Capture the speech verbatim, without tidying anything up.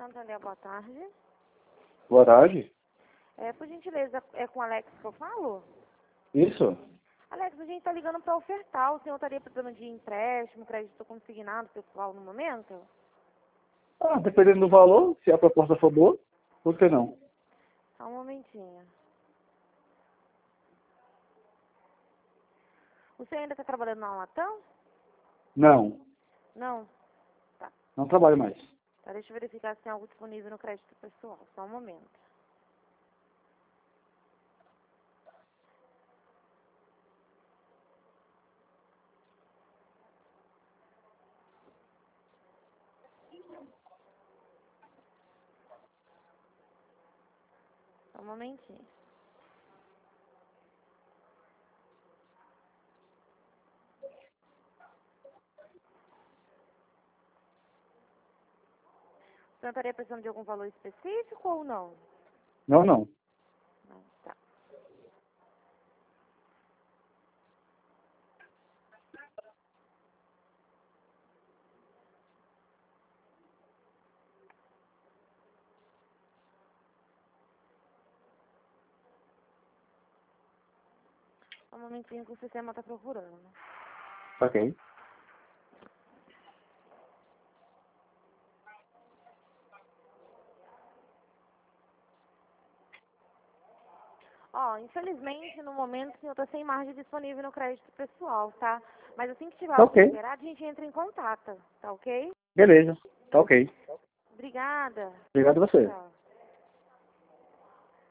Santander, boa tarde. Boa tarde. É, por gentileza, é com o Alex que eu falo? Isso? Alex, a gente está ligando para ofertar. O senhor estaria precisando de empréstimo, crédito consignado pessoal no momento? Ah, dependendo do valor, se a proposta for boa, por que não? Só um momentinho. O senhor ainda está trabalhando na Latam? Não, Não? Tá. não trabalho mais. Tá, deixa eu verificar se tem algo disponível no crédito pessoal. Só um momento. Só um momentinho. O senhor estaria precisando de algum valor específico ou não? Não, não. Não, tá. Só um momentinho que o sistema está procurando. Ok. Ó, infelizmente, no momento, o senhor está sem margem disponível no crédito pessoal, tá? Mas assim que tiver Tá algo ok. liberado, a gente entra em contato, tá ok? Beleza. Tá ok. Obrigada. Obrigado a você. Tchau.